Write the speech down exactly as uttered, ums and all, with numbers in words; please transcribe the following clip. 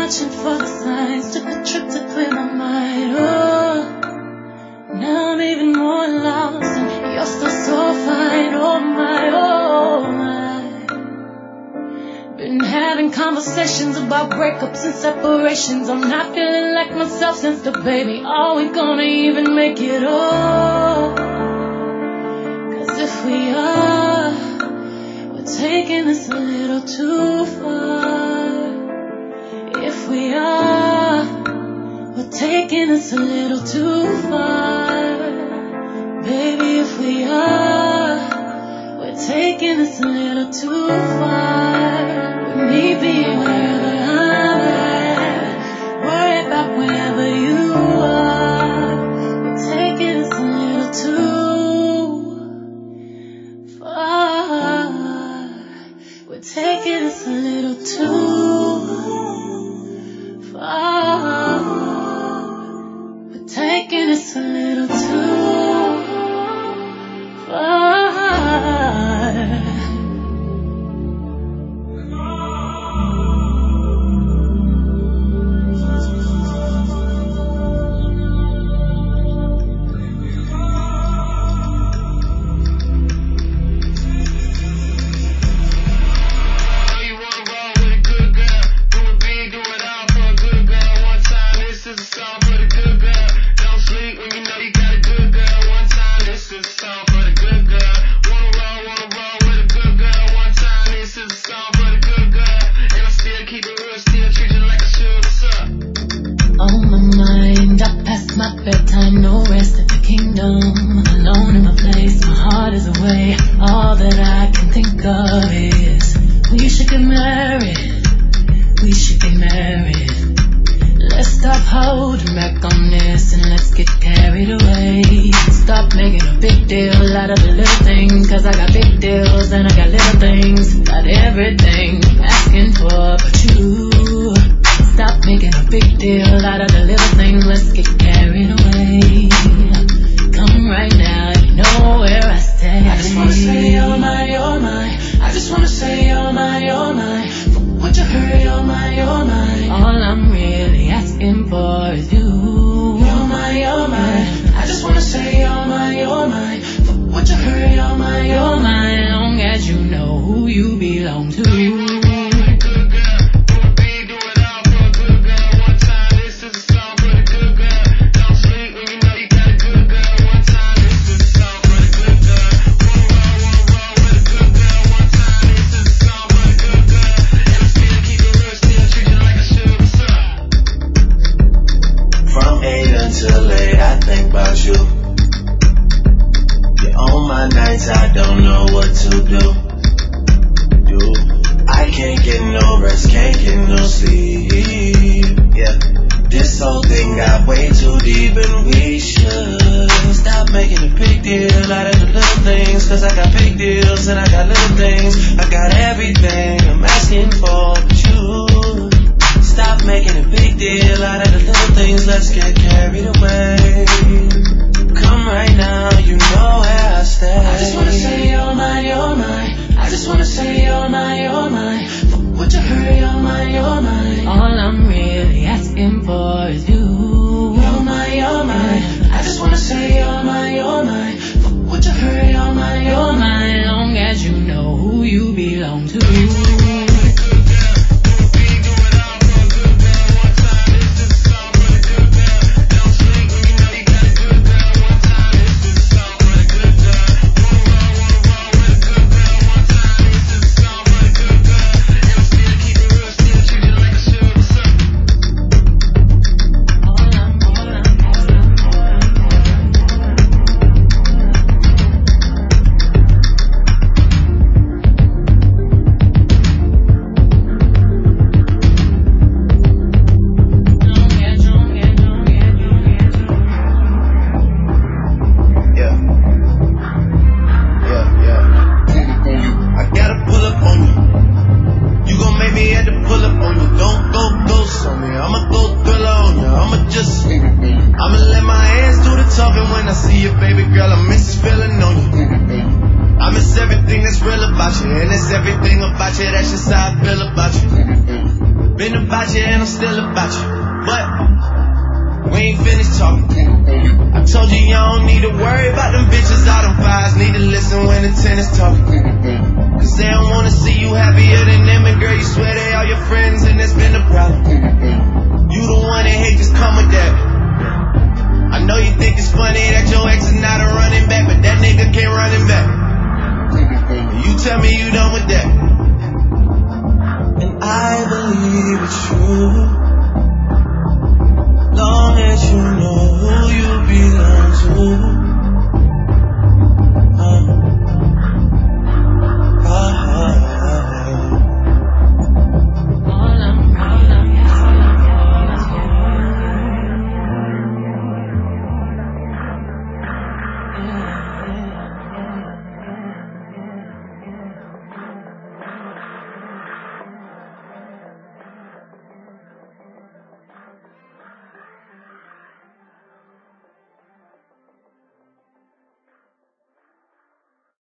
watching for the signs, took a trip to clear my mind. Oh, now I'm even more lost, and you're still so fine. Oh my, oh my. Been having conversations about breakups and separations. I'm not feeling like myself since the baby. Are we gonna even make it all? Cause if we are, we're taking this a little too far. If we are, we're taking this a little too far. Baby, if we are, we're taking this a little too far. With me being wherever I'm at, worry about wherever you are. We're taking this a little too far. We're taking this a little too far. We're taking this a little too far. Bedtime, no rest at the kingdom. Alone in my place, my heart is away. All that I can think of is we should get married. We should get married. Let's stop holding back on this and let's get carried away. Stop making a big deal out of the little things, cause I got big deals and I got little things. Got everything asking for but you. Stop making a big deal out of the little things. Let's get carried away. Come right now, you know where I stay. I just wanna say, oh my, oh my. I just wanna say, oh my, oh my. Would you hurry, oh my, oh my. All I'm really asking for is you. Oh my, oh my. I just wanna say, oh my, oh my. Would you hurry, oh my, oh my. Long as you know who you belong to. I don't know what to do. Do I can't get no rest, can't get no sleep. Yeah, this whole thing got way too deep, and we should stop making a big deal out of the little things. Cause I got big deals and I got little things. I got everything I'm asking for but you. Stop making a big deal out of the little things. Let's get carried away. Come right now, you know where I stay. I just wanna say, oh my, oh my. I just wanna say, oh my, oh my. Would you hurry, oh my, oh my. All I'm really asking for is you. Oh my, oh my. I just wanna say, oh my, oh my. Would you hurry, oh my, oh my. Long as you know who you belong to. And it's everything about you, that's just how I feel about you. Been about you and I'm still about you. But we ain't finished talking. I told you you don't need to worry about them bitches, all them fives. Need to listen when the tennis talking. Cause they don't wanna see you happier than them. And girl, you swear they all your friends and that's been the problem. You the one that hate, just come with that. I know you think it's funny that your ex is not a running back, but that nigga can't run him back. You tell me you done with that. And I believe it's true, long as you know who you